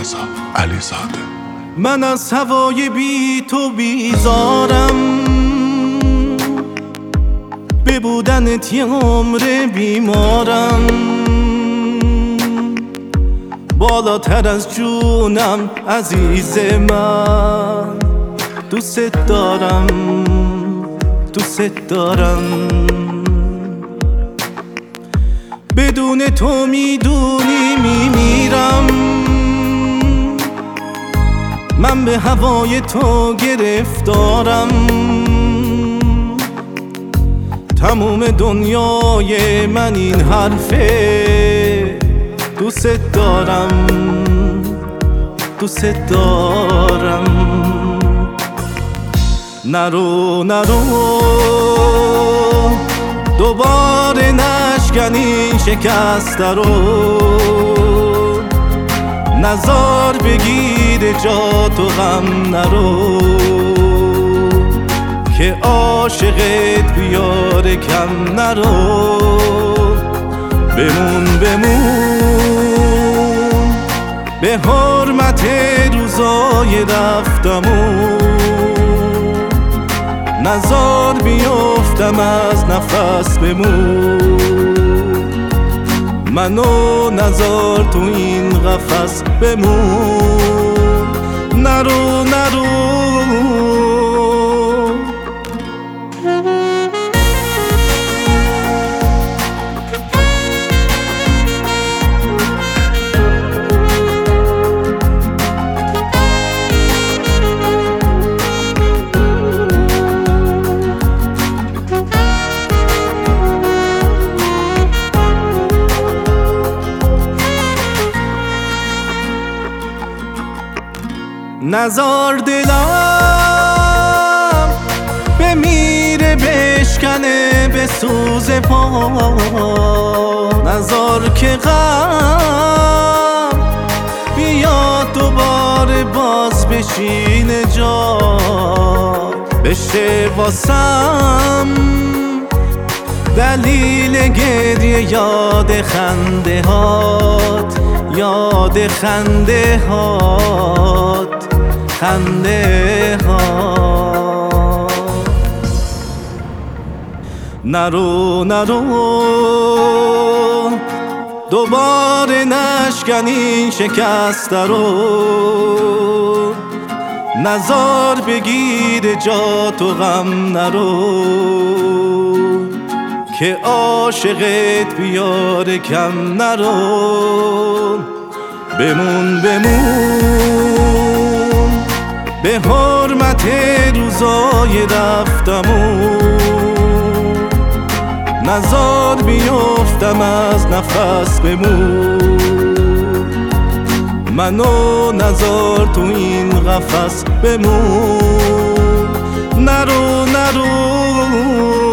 رضا علیزاده. من از هوای بی تو بیزارم، به بودنت یه عمر بیمارم. بالاتر از جونم عزیز من، دوست دارم دوست دارم. بدون تو میدونی میمیرم، من به هوای تو گرفتارم. تموم دنیای من این حرفه، دوست دارم دوست دارم. نرو نرو دوباره نشکن این شکسته رو، نزار بگیر جا تو غم نرو، که عاشقت بیاره کم نرو. بمون بمون به حرمت روزای رفتمون، نزار بیفتم از نفس بمون. منو نزار تو این قفس بمون. نرو نرو نزار دلم بمیره بشکنه به سوز پا، نزار که غم بیاد دوباره باز بشینه جا، بشه واسم دلیل گریه. یاد خنده هات، یاد خنده هات، خنده ها. نرو نرو دوباره نشکن این شکسته رو، نزار بگیر جا تو غم نرو، که عاشقت بیاره کم نرو. بمون بمون به حرمت روزای رفتمون، نزار بیفتم از نفس بمون. منو نزار تو این قفس بمون. نرو نرو